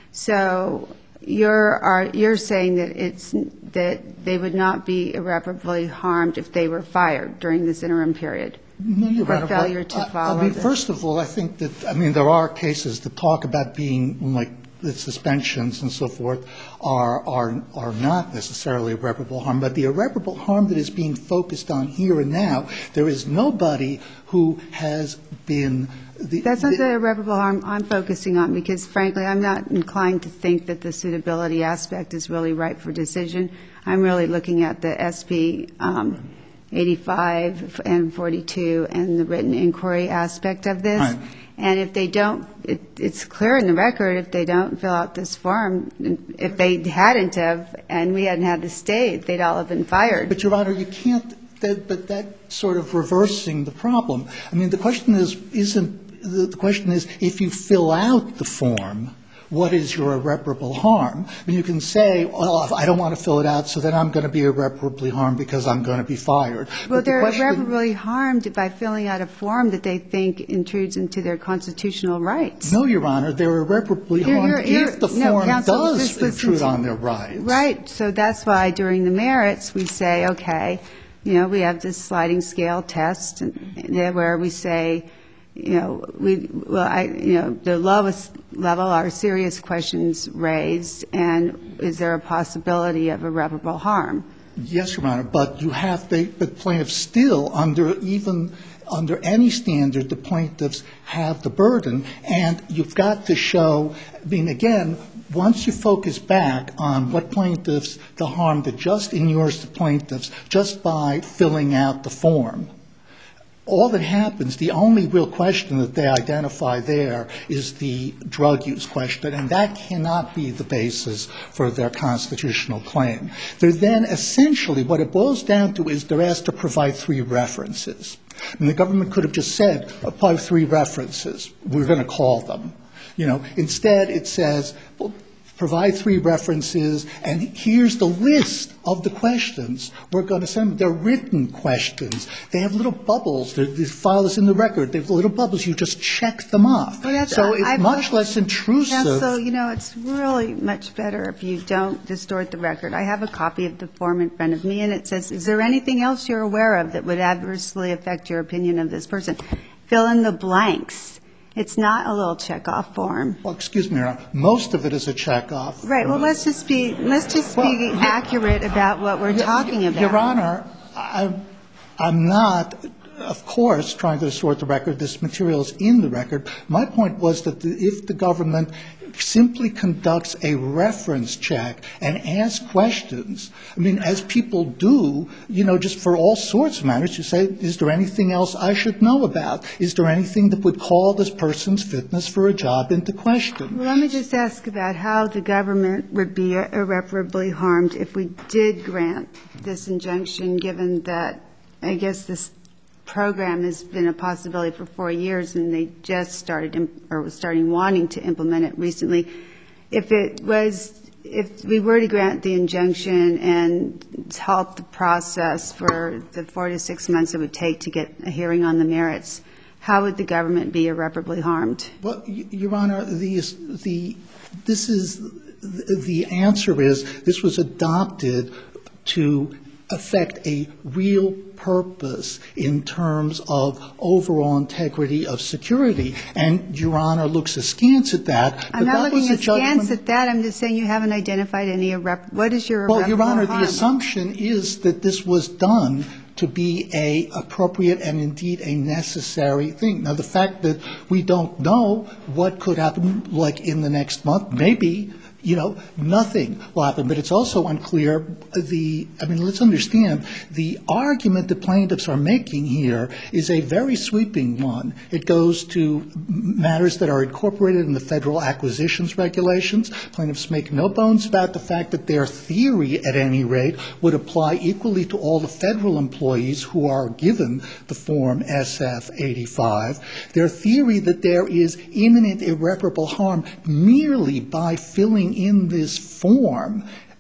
Speaker 2: So you're are you're saying that it's that they would not be irreparably harmed if they were fired during this interim period.
Speaker 5: No, Your Honor.
Speaker 2: For failure to
Speaker 5: I,
Speaker 2: follow.
Speaker 5: I mean,
Speaker 2: the,
Speaker 5: first of all, I think that I mean there are cases that talk about being like the suspensions and so forth are are are not necessarily irreparable harm, but the irreparable harm that is being focused on here and now, there is nobody who has been. The,
Speaker 2: That's not
Speaker 5: the,
Speaker 2: the irreparable harm I'm focusing on, because frankly, I'm not inclined to think that the suitability aspect is really ripe for decision. I'm really looking at the S P um, eighty-five and forty-two and the written inquiry aspect of this.
Speaker 5: Right.
Speaker 2: And if they don't, it, it's clear in the record, if they don't fill out this form, if they hadn't have, and we hadn't had the state, they'd all have been fired.
Speaker 5: But, Your Honor, you can't, that, but that sort of reversing the problem. I mean, the question is, isn't, the question is, if you fill out the form, what is your irreparable harm? I mean, you can say, well, if I don't want to fill it out, so then I'm going to be irreparably harmed because I'm going to be fired.
Speaker 2: Well,
Speaker 5: but the
Speaker 2: they're
Speaker 5: question,
Speaker 2: irreparably harmed by filling out a form that they think intrudes into their constitutional rights.
Speaker 5: No, Your Honor, they're irreparably
Speaker 2: You're-
Speaker 5: harmed
Speaker 2: you're-
Speaker 5: if the
Speaker 2: no,
Speaker 5: form
Speaker 2: counsel,
Speaker 5: does
Speaker 2: just listen
Speaker 5: intrude
Speaker 2: to-
Speaker 5: on their rights.
Speaker 2: Right. So that's why during the merits we say, okay, you know, we have this sliding scale test where we say, you know, we, well, I, you know, the lowest level are serious questions raised, and is there a possibility of irreparable harm?
Speaker 5: Yes, Your Honor, but you have to, but plaintiffs still, under even under any standard, the plaintiffs have the burden, and you've got to show, I mean, again, once you focus back on what plaintiffs, the harm that just inures to plaintiffs just by filling out the form, all that happens, the only real question that they identify there is the drug use question, and that cannot be the basis for their constitutional claim. They're then essentially, what it boils down to is they're asked to provide three references. And the government could have just said, apply three references. We're going to call them. You know, instead it says, well, provide three references, and here's the list of the questions we're going to send them. They're written questions. They have little bubbles. The file is in the record. They have little bubbles. You just check them off.
Speaker 2: Well,
Speaker 5: so it's
Speaker 2: I've,
Speaker 5: much less intrusive.
Speaker 2: Yeah, so, you know, it's really much better if you don't distort the record. I have a copy of the form in front of me, and it says, is there anything else you're aware of that would adversely affect your opinion of this person? Fill in the blanks. It's not a little checkoff form.
Speaker 5: Well, excuse me, Your Honor. Most of it is a checkoff.
Speaker 2: Right. Well, let's just be let's just
Speaker 5: well,
Speaker 2: be accurate about what we're talking about.
Speaker 5: Your Honor, I'm, I'm not, of course, trying to distort the record. This material is in the record. My point was that the, if the government simply conducts a reference check and asks questions, I mean, as people do, you know, just for all sorts of matters, you say, is there anything else I should know about? Is there anything that would call this person's fitness for a job into question?
Speaker 2: Well, let me just ask about how the government would be irreparably harmed if we did grant this injunction, given that I guess this program has been a possibility for four years and they just started or was starting wanting to implement it recently. If it was, if we were to grant the injunction and halt the process for the four to six months it would take to get a hearing on the merits, how would the government be irreparably harmed?
Speaker 5: Well, Your Honor, the, the, this is, the answer is this was adopted to affect a real purpose in terms of overall integrity of security. And Your Honor looks askance at that.
Speaker 2: I'm
Speaker 5: but
Speaker 2: not
Speaker 5: that was
Speaker 2: looking
Speaker 5: a
Speaker 2: askance
Speaker 5: judgment.
Speaker 2: at that. I'm just saying you haven't identified any irrep- what is your irreparable
Speaker 5: Well, Your Honor,
Speaker 2: harm?
Speaker 5: the assumption is that this was done to be a appropriate and indeed a necessary thing. Now, the fact that we don't know what could happen, like in the next month, maybe, you know, nothing will happen. But it's also unclear the, I mean, let's understand, the argument the plaintiffs are making here is a very sweeping one. It goes to matters that are incorporated in the federal acquisitions regulations. Plaintiffs make no bones about the fact that their theory, at any rate, would apply equally to all the federal employees who are given the form S F eighty-five. Their theory that there is imminent irreparable harm merely by filling in this form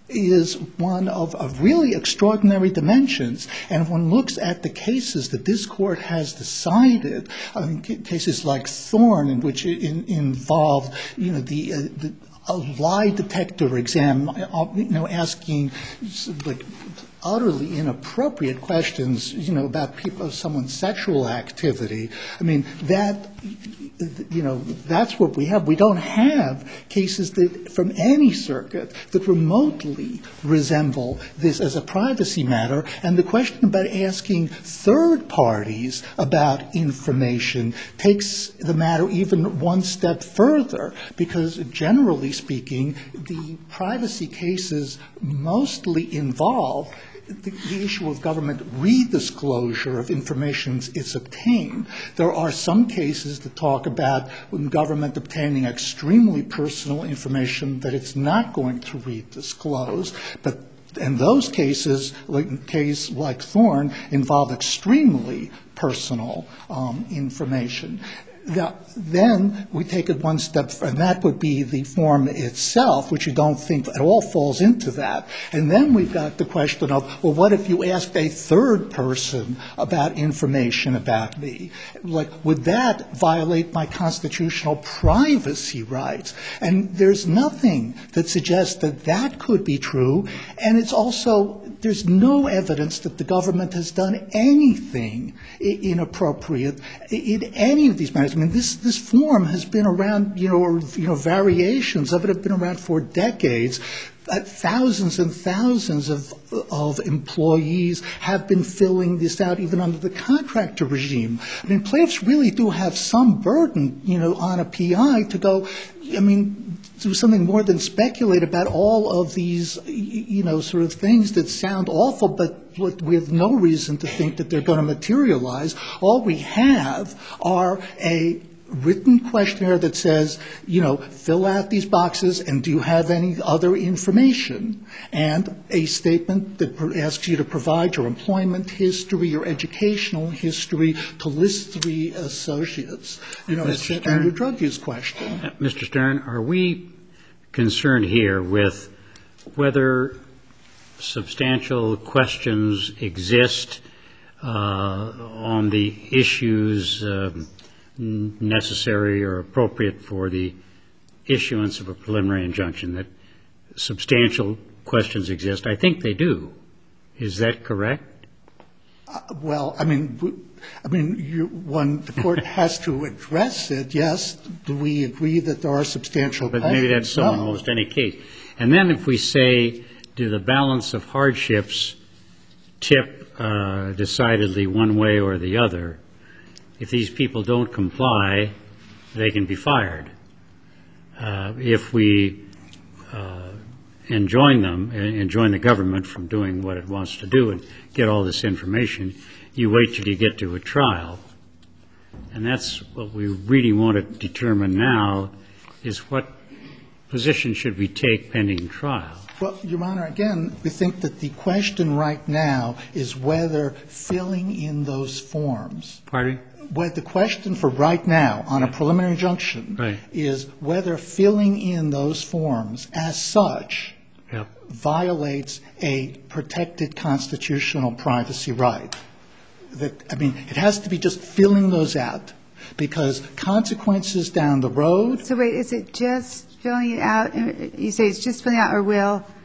Speaker 5: is one of, of really extraordinary dimensions. And if one looks at the cases that this Court has decided, I mean, cases like Thorne, in which it in, involved, you know, the, uh, the a lie detector exam, you know, asking like utterly inappropriate questions, you know, about people, someone's sexual activity. I mean, that, you know, that's what we have. We don't have cases that, from any circuit, that remotely resemble this as a privacy matter. And the question about asking third parties about information takes the matter even one step further, because generally speaking, the privacy cases mostly involve the, the issue of government redisclosure of information is obtained. There are some cases that talk about when government obtaining extremely personal information that it's not going to redisclose, but in those cases, like a case like Thorne, involve extremely personal um, information. Now, then we take it one step, and that would be the form itself, which you don't think at all falls into that. And then we've got the question of, well, what if you asked a third person about information about me? Like, would that violate my constitutional privacy rights? And there's nothing that suggests that that could be true. And it's also, there's no evidence that the government has done anything inappropriate in any of these matters. I mean, this, this form has been around, you know, or, you know, variations of it have been around for decades. Uh, thousands and thousands of, of employees have been filling this out even under the contractor regime. I mean, plaintiffs really do have some burden, you know, on a P I to go, I mean, do something more than speculate about all of these, you know, sort of things that sound awful, but we have no reason to think that they're going to materialize. All we have are a written questionnaire that says, you know, fill out these boxes and do you have any other information, and a statement that asks you to provide your employment history, your educational history, to list three associates, you know, and your drug use question.
Speaker 4: Mister Stern, are we concerned here with whether substantial questions exist uh, on the issues uh, necessary or appropriate for the issuance of a preliminary injunction, that substantial questions exist? I think they do. Is that correct?
Speaker 5: Uh, well, I mean, I mean, you, one, the court has to address it, yes. Do we agree that there are substantial
Speaker 4: but
Speaker 5: questions?
Speaker 4: Maybe that's so
Speaker 5: no.
Speaker 4: in almost any case. And then if we say, do the balance of hardships tip uh, decidedly one way or the other, if these people don't comply, they can be fired. Uh, if we uh, enjoin them, enjoin the government from doing what it wants to do and get all this information, you wait till you get to a trial. And that's what we really want to determine now, is what position should we take pending trial?
Speaker 5: Well, Your Honor, again, we think that the question right now is whether filling in those forms.
Speaker 4: Pardon?
Speaker 5: What the question for right now on a preliminary injunction
Speaker 4: right.
Speaker 5: is whether filling in those forms as such
Speaker 4: yep.
Speaker 5: violates a protected constitutional privacy right. That, I mean, it has to be just filling those out, because consequences down the road.
Speaker 2: So wait, is it just filling it out? You say it's just filling out, or will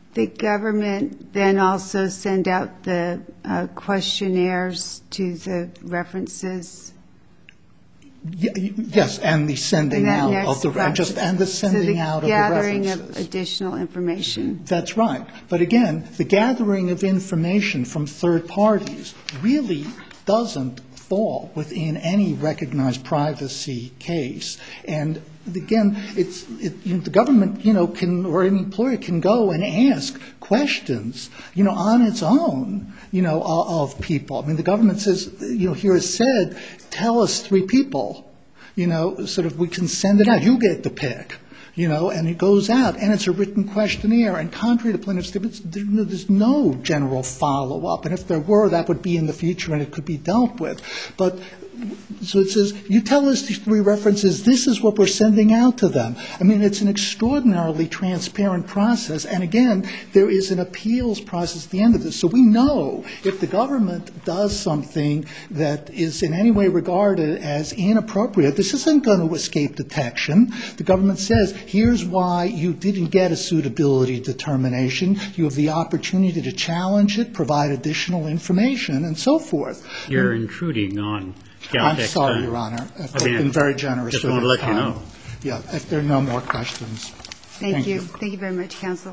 Speaker 2: the government then also send out the uh, questionnaires to the references?
Speaker 5: Y- Yes, and the sending
Speaker 2: And that
Speaker 5: out
Speaker 2: next
Speaker 5: of the, and just, and the
Speaker 2: So
Speaker 5: sending out of the
Speaker 2: gathering
Speaker 5: references.
Speaker 2: of additional information.
Speaker 5: That's right. But again, the gathering of information from third parties really doesn't fall within any recognized privacy case. And again, it's, it, you know, the government, you know, can, or any employer can go and ask questions, you know, on its own, you know, of, of people. I mean, the government says, you know, here is said, tell us three people, you know, sort of we can send it out. You get the pick. You know, and it goes out, and it's a written questionnaire. And contrary to plaintiff's statements, there's no general follow-up. And if there were, that would be in the future, and it could be dealt with. But so it says, you tell us these three references, this is what we're sending out to them. I mean, it's an extraordinarily transparent process. And again, there is an appeals process at the end of this. So we know if the government does something that is in any way regarded as inappropriate, this isn't going to escape detection. The government says, here's why you didn't get a suitability determination. You have the opportunity to challenge it, provide additional information, and so forth.
Speaker 4: You're intruding on Caltech's
Speaker 5: I'm sorry,
Speaker 4: time.
Speaker 5: Your Honor. I've
Speaker 4: I mean,
Speaker 5: been very generous
Speaker 4: just
Speaker 5: with
Speaker 4: want to
Speaker 5: this
Speaker 4: let you
Speaker 5: time.
Speaker 4: know.
Speaker 5: Yeah, if there are no more questions.
Speaker 2: Thank,
Speaker 5: Thank
Speaker 2: you.
Speaker 5: you.
Speaker 2: Thank you very much, counsel.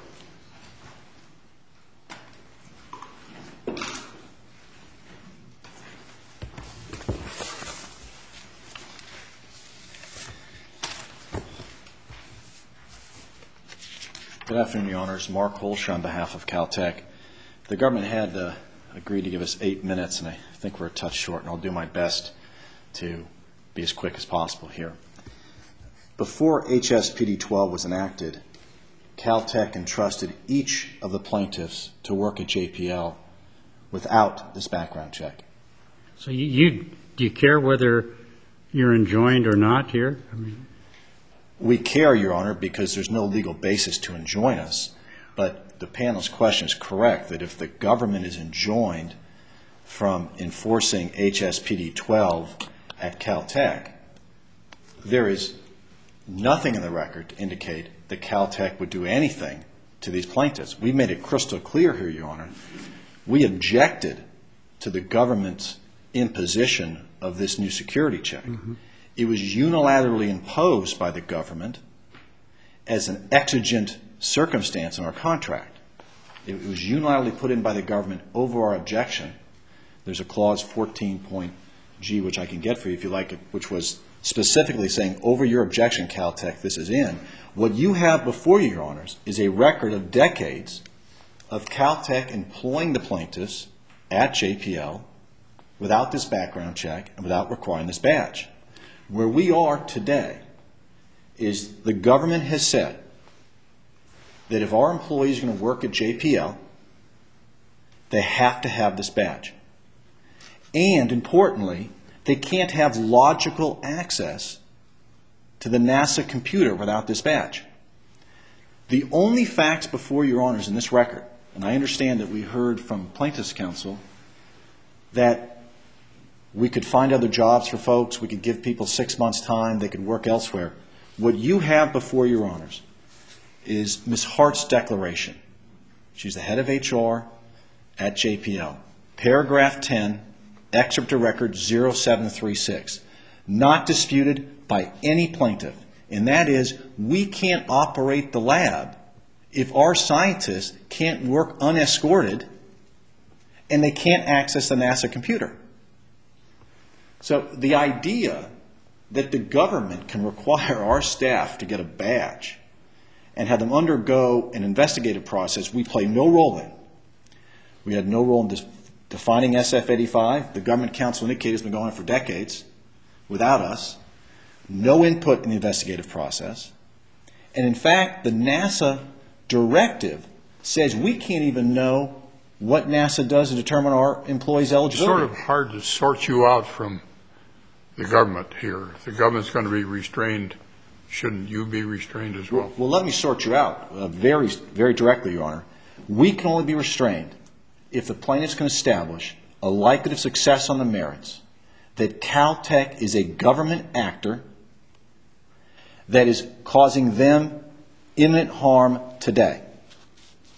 Speaker 6: Good afternoon, Your Honors. Mark Holscher on behalf of Caltech. The government had uh, agreed to give us eight minutes, and I think we're a touch short, and I'll do my best to be as quick as possible here. Before H S P D twelve was enacted, Caltech entrusted each of the plaintiffs to work at J P L without this background check.
Speaker 4: So you, you do you care whether you're enjoined or not here? I mean,
Speaker 6: We care, Your Honor, because there's no legal basis to enjoin us. But the panel's question is correct, that if the government is enjoined from enforcing H S P D twelve at Caltech, there is nothing in the record to indicate that Caltech would do anything to these plaintiffs. We made it crystal clear here, Your Honor. We objected to the government's imposition of this new security check. Mm-hmm. It was unilaterally imposed by the government as an exigent circumstance in our contract. It was unilaterally put in by the government over our objection. There's a clause fourteen point G, which I can get for you if you like it, which was specifically saying, over your objection, Caltech, this is in. What you have before you, Your Honors, is a record of decades of Caltech employing the plaintiffs at J P L without this background check and without requiring this badge. Where we are today is the government has said that if our employees are going to work at J P L, they have to have this badge. And importantly, they can't have logical access to the NASA computer without this badge. The only facts before Your Honors in this record, and I understand that we heard from Plaintiffs' Counsel that we could find other jobs for folks, we could give people six months' time, they could work elsewhere. What you have before Your Honors is Miz Hart's declaration. She's the head of H R at J P L. Paragraph ten, excerpt of record zero seven three six. Not disputed by any plaintiff. And that is, we can't operate the lab if our scientists can't work unescorted and they can't access the NASA computer. So the idea that the government can require our staff to get a badge and have them undergo an investigative process we play no role in. We had no role in this defining S F eighty-five. The Government Counsel indicated it's been going on for decades without us. No input in the investigative process. And in fact, the NASA directive says we can't even know what NASA does to determine our employees' eligibility.
Speaker 3: It's sort of hard to sort you out from the government here. If the government's going to be restrained, shouldn't you be restrained as well?
Speaker 6: Well, well let me sort you out uh, very, very directly, Your Honor. We can only be restrained if the plaintiffs can establish a likelihood of success on the merits that Caltech is a government actor that is causing them imminent harm today.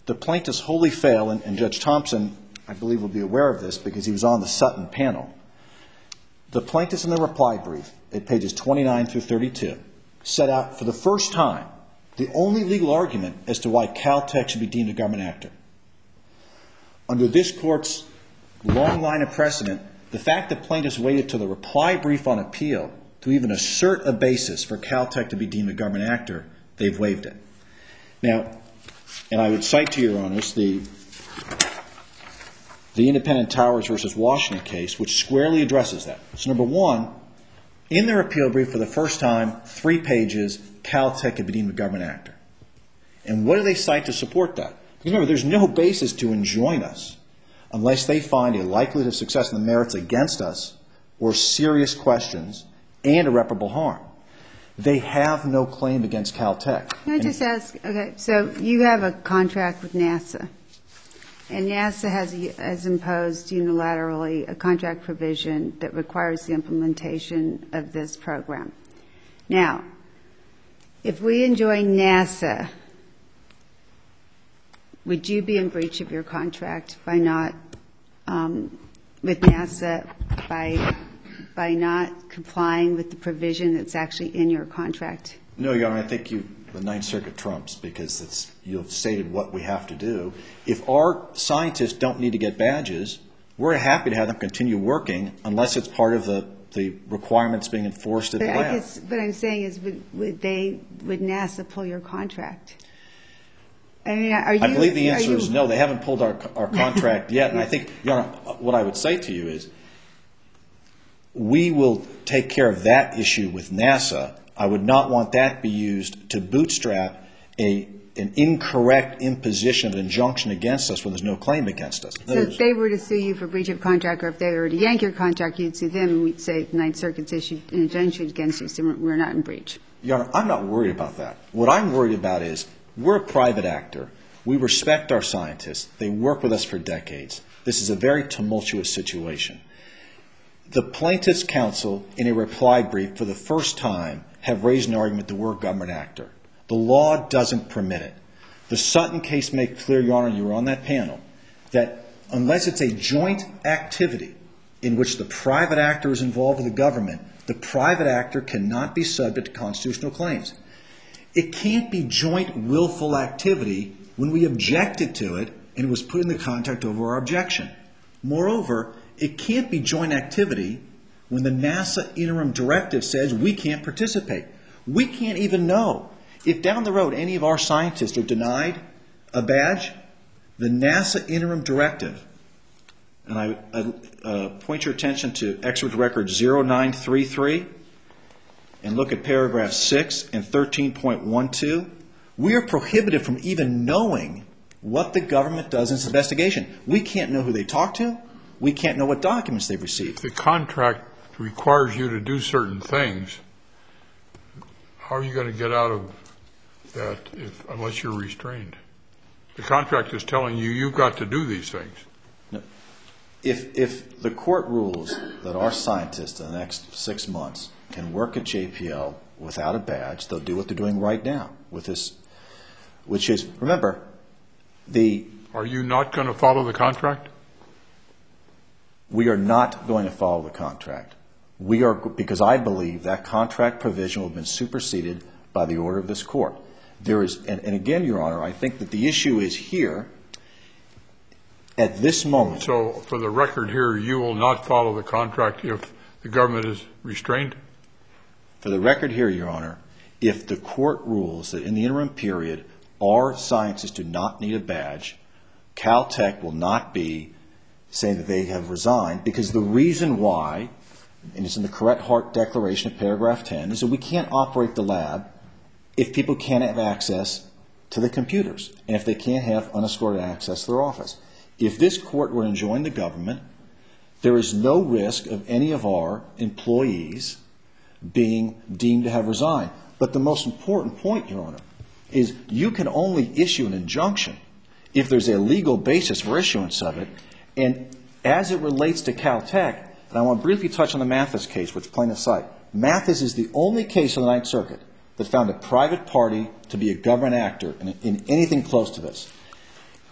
Speaker 6: The plaintiffs wholly fail, and, and Judge Thompson, I believe, will be aware of this because he was on the Sutton panel. The plaintiffs in the reply brief at pages twenty-nine through thirty-two set out for the first time the only legal argument as to why Caltech should be deemed a government actor. Under this Court's long line of precedent, the fact that plaintiffs waited to the reply brief on appeal to even assert a basis for Caltech to be deemed a government actor, they've waived it. Now, and I would cite to your honors the, the Independent Towers versus Washington case, which squarely addresses that. So number one, in their appeal brief for the first time, three pages, Caltech could be deemed a government actor. And what do they cite to support that? Because remember, there's no basis to enjoin us unless they find a likelihood of success in the merits against us or serious questions and irreparable harm. They have no claim against Caltech.
Speaker 2: Can I just ask, okay, so you have a contract with NASA, and NASA has, has imposed unilaterally a contract provision that requires the implementation of this program. Now, if we enjoin NASA, would you be in breach of your contract by not, um, with NASA, by by not complying with the provision that's actually in your contract?
Speaker 6: No, Your Honor, I think you, the Ninth Circuit trumps because it's, you've stated what we have to do. If our scientists don't need to get badges, we're happy to have them continue working unless it's part of the, the requirements being enforced at
Speaker 2: but
Speaker 6: the
Speaker 2: I
Speaker 6: lab.
Speaker 2: guess what I'm saying is, would, would they, would NASA pull your contract? I mean, are you?
Speaker 6: I believe the
Speaker 2: are
Speaker 6: answer
Speaker 2: you,
Speaker 6: is no. They haven't pulled our our contract yet. And I think, Your Honor, what I would say to you is, we will take care of that issue with NASA. I would not want that to be used to bootstrap a an incorrect imposition of an injunction against us when there's no claim against us.
Speaker 2: So if they were to sue you for breach of contract, or if they were to yank your contract, you'd sue them, and we'd say the Ninth Circuit's issued an injunction against you, so we're not in breach.
Speaker 6: Your Honor, I'm not worried about that. What I'm worried about is we're a private actor. We respect our scientists. They work with us for decades. This is a very tumultuous situation. The Plaintiffs' Counsel, in a reply brief for the first time, have raised an argument that we're a government actor. The law doesn't permit it. The Sutton case made clear, Your Honor, you were on that panel, that unless it's a joint activity in which the private actor is involved with the government, the private actor cannot be subject to constitutional claims. It can't be joint willful activity when we objected to it and it was put in the contract over our objection. Moreover, it can't be joint activity when the NASA interim directive says we can't participate. We can't even know. If down the road any of our scientists are denied a badge, the NASA interim directive, and I, I uh, point your attention to Excerpt Record zero nine three three, and look at paragraph six and thirteen point one two, we are prohibited from even knowing what the government does in this investigation. We can't know who they talk to. We can't know what documents they've received.
Speaker 3: The contract requires you to do certain things. How are you going to get out of that if, unless you're restrained? The contract is telling you you've got to do these things.
Speaker 6: No. If, if the court rules that our scientists in the next six months can work at J P L without a badge, they'll do what they're doing right now with this, which is, remember, the...
Speaker 3: Are you not going to follow the contract?
Speaker 6: We are not going to follow the contract. We are, because I believe that contract provision will have been superseded by the order of this court. There is, and, and again, Your Honor, I think that the issue is here at this moment.
Speaker 3: So, for the record here, you will not follow the contract if the government is restrained?
Speaker 6: For the record here, Your Honor, if the court rules that in the interim period our scientists do not need a badge, Caltech will not be saying that they have resigned, because the reason why, and it's in the Correct Heart Declaration of paragraph ten, is that we can't operate the lab if people can't have access to the computers and if they can't have unescorted access to their office. If this court were to enjoin the government, there is no risk of any of our employees being deemed to have resigned. But the most important point, Your Honor, is you can only issue an injunction if there's a legal basis for issuance of it. And as it relates to Caltech, and I want to briefly touch on the Mathis case, which plaintiffs cite. Mathis is the only case in the Ninth Circuit that found a private party to be a government actor in, in anything close to this.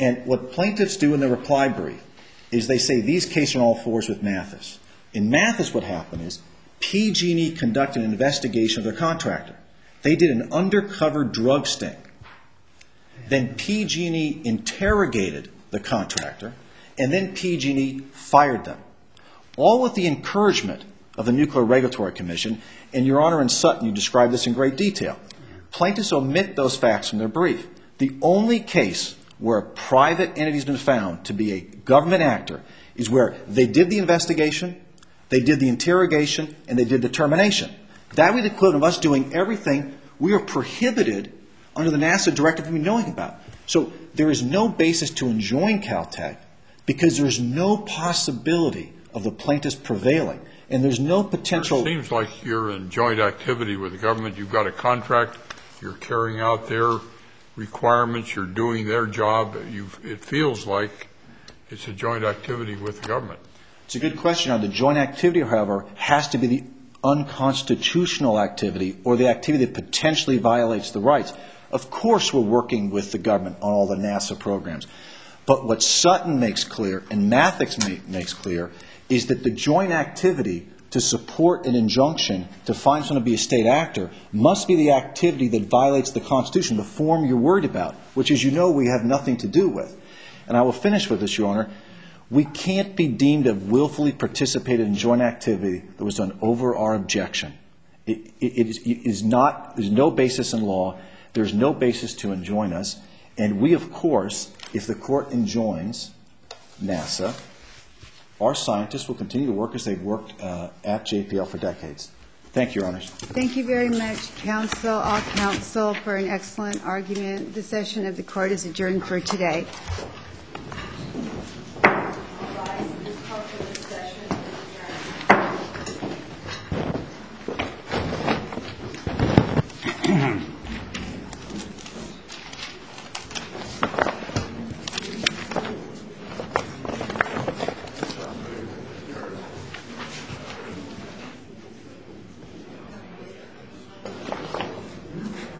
Speaker 6: And what plaintiffs do in their reply brief is they say these cases are on all fours with Mathis. In Mathis, what happened is P G and E conducted an investigation of their contractor. They did an undercover drug sting. Then P G and E interrogated the contractor, and then P G and E fired them. All with the encouragement of the Nuclear Regulatory Commission. And, Your Honor, in Sutton, you described this in great detail. Plaintiffs omit those facts from their brief. The only case where a private entity has been found to be a government actor is where they did the investigation, they did the interrogation, and they did the termination. That would be the equivalent of us doing everything we are prohibited under the NASA directive from knowing about. So there is no basis to enjoin Caltech because there is no possibility of the plaintiffs prevailing. And there's no potential.
Speaker 3: It seems like you're in joint activity with the government. You've got a contract. You're carrying out their requirements. You're doing their job. You've, it feels like it's a joint activity with the government.
Speaker 6: It's a good question. The joint activity, however, has to be the unconstitutional activity or the activity that potentially violates the rights. Of course we're working with the government on all the NASA programs. But what Sutton makes clear and Mathis makes clear is that the joint activity to support an injunction to find someone to be a state actor must be the activity that violates the Constitution, the form you're worried about, which, as you know, we have nothing to do with. And I will finish with this, Your Honor. We can't be deemed to have willfully participated in joint activity that was done over our objection. It, it, it, is, it is not, there's no basis in law. There's no basis to enjoin us. And we, of course, if the court enjoins NASA, our scientists will continue to work as they've worked uh, at J P L for decades. Thank you, Your Honors.
Speaker 2: Thank you very much, counsel, all counsel, for an excellent argument. The session of the court is adjourned for today.